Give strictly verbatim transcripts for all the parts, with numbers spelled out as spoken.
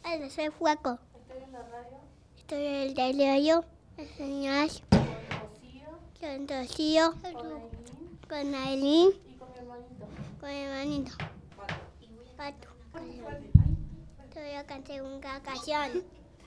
Hola, soy Fueco. Estoy en la radio. Estoy en el diario. Enseñar Con Rocío. con Rocío. Con Aileen. Con Aileen. Y con mi hermanito. Con mi hermanito. Pato. Pato. Ay, Te voy a cantar una canción.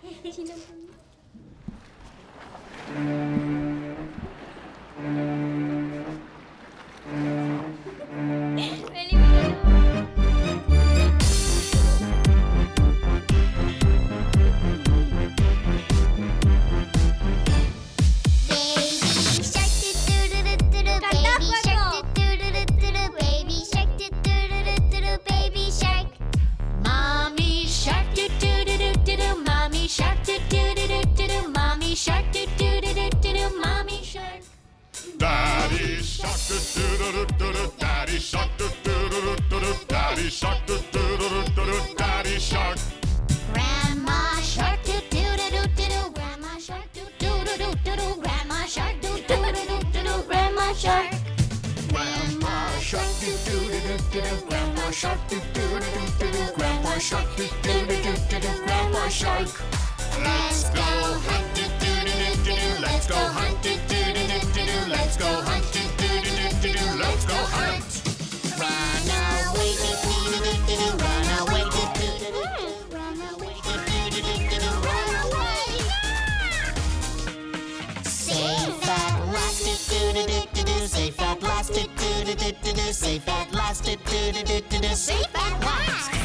Daddy shark, do do do do do. Daddy shark, do do do do do. Daddy shark, do do do do do. Daddy shark. Grandma shark, do do do do do. Grandma shark, do do do do do. Grandma shark, do do do do do. Grandma shark. Grandma shark, do do do do do. Grandma shark, do do do do do. Grandma shark, do do do do do. Grandma shark. Let's go hunt, do do do do do. Let's go hunt, do do do do do. Let's go hunt, do do do do do. Let's go hunt. Run away, do do do do do. Run away, do do do do do. Run away, do do do do do. Run away. Safe at last, do do do do do. Safe at last, do do do do do. Safe at last, do do do do do. Safe at last.